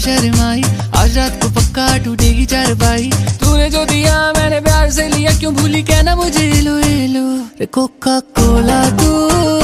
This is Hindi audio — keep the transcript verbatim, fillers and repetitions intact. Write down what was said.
शर्माई, आज रात को पक्का टूटेगी चारपाई। तूने जो दिया मैंने प्यार से लिया, क्यों भूली कहना मुझे लो लो। कोका कोला तू